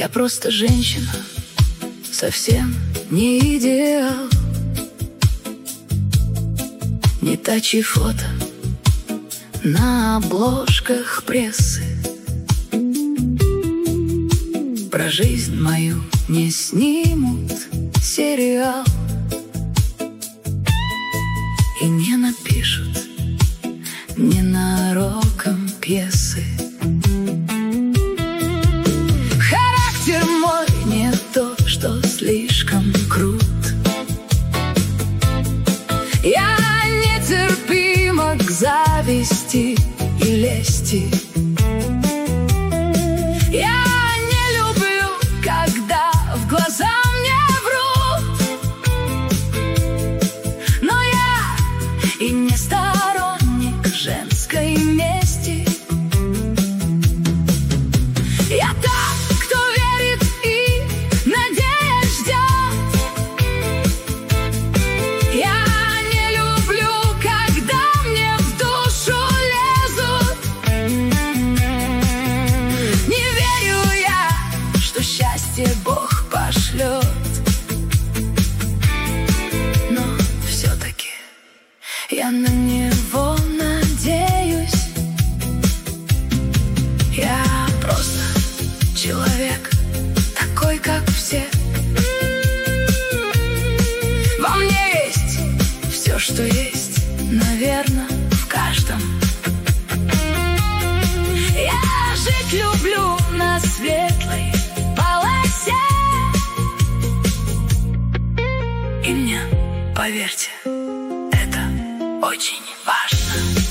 Я просто женщина, совсем не идеал. Не та, чьи фото на обложках прессы. Про жизнь мою не снимут сериал и не напишут ненароком пьесы. Характер мой не то, что слишком крут. Я нетерпима к зависти и лести. Я не люблю, когда в глаза мне врут. Но я и не сторонник женской мести. Я та, кто верит и надеясь ждет. Я не люблю, когда мне в душу лезут. Не верю я, что счастье Бог пошлет. Но все-таки я на него надеюсь. Я просто человек, такой, как все. Во мне есть все, что есть, наверное, в каждом. Я жить люблю на светлой полосе. И мне, поверьте, это очень важно.